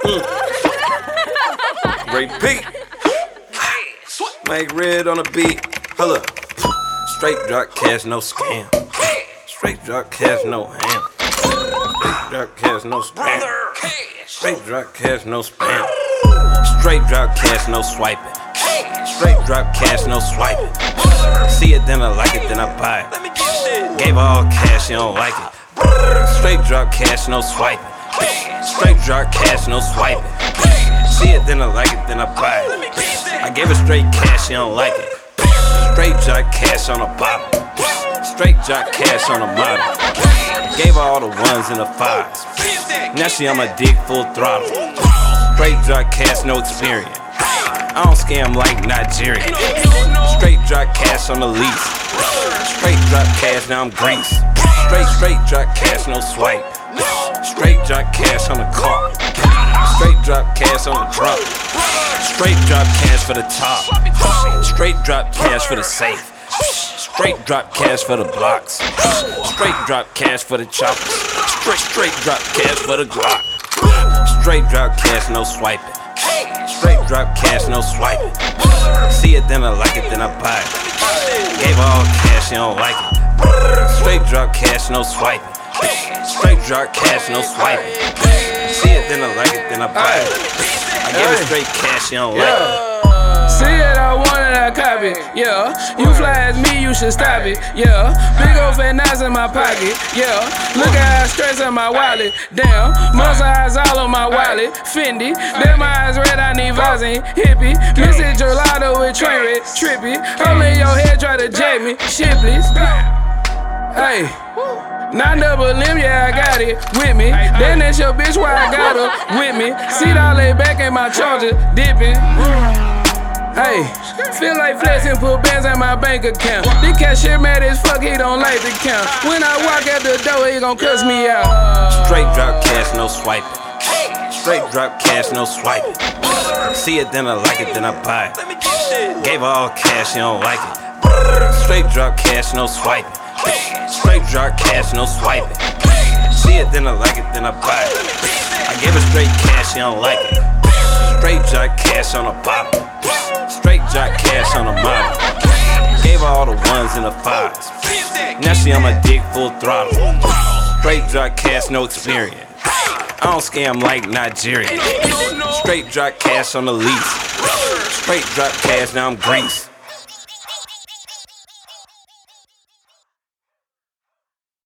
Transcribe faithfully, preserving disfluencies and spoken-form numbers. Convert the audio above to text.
Mm. Great Pete. Make red on the beat. Hold up. Straight drop cash, no scam. Straight drop cash, no ham. Straight drop cash, no spam. Straight drop cash, no spam. Straight drop cash, no swiping. Straight drop cash, no swiping. See it, then I like it, then I buy it. Gave her all cash, she don't like it. Straight drop cash, no swiping. Straight drop cash, no swiping. See it, then I like it, then I buy it. I gave her straight cash, she don't like it. Straight drop cash on the bottom. Straight drop cash on the model. Gave her all the ones and the fives. Now she on my dick full throttle. Straight drop cash, no experience. I don't scam like Nigeria. Straight drop cash on the lease. Straight drop cash, now I'm grease. Straight, straight drop cash, no swipe. Straight drop cash on the car. Straight drop cash on the truck. Straight drop cash for the top. Straight drop cash for the safe. Straight drop cash for the blocks. Straight drop cash for the choppers. Straight, straight drop cash for the Glock. Straight drop cash, no swiping. Straight drop cash, no swiping. See it, then I like it, then I buy it. Gave her all cash, she don't like it. Straight drop cash, no swiping. Straight drop cash, no swiping. See it, then I like it, then I buy it. I gave her straight cash, she don't like it. See it, I want it, I copy, yeah. You fly as me, you should stop it, yeah. Big old fat knots in my pocket, yeah. Look at how I stretch in my wallet, damn. Muscle eyes all on my wallet, Fendi. Then my eyes red, I need Vaseline, hippie. Missy Gelato with train red, trippy. I'm in your head, try to jack me, Shipley's. Hey. Not double limb, yeah, I got it with me. Then that's your bitch, why I got her with me. Seat all lay back in my charger, dipping. Hey, feel like flexing, put bands in my bank account. This cashier mad as fuck, he don't like the count. When I walk out the door, he gon' cuss me out. Straight drop cash, no swiping. Straight drop cash, no swiping. See it, then I like it, then I buy it. Gave her all cash, she don't like it. Straight drop cash, no swiping. Straight drop cash, no swiping. See it, then I like it, then I buy it. I gave her straight cash, she don't like it. Straight drop cash on the bottom. Straight drop cash on the model. Gave her all the ones and the fives. Now she on my dick full throttle. Straight drop cash, no experience. I don't scam like Nigeria. Straight drop cash on the lease. Straight drop cash, now I'm grease.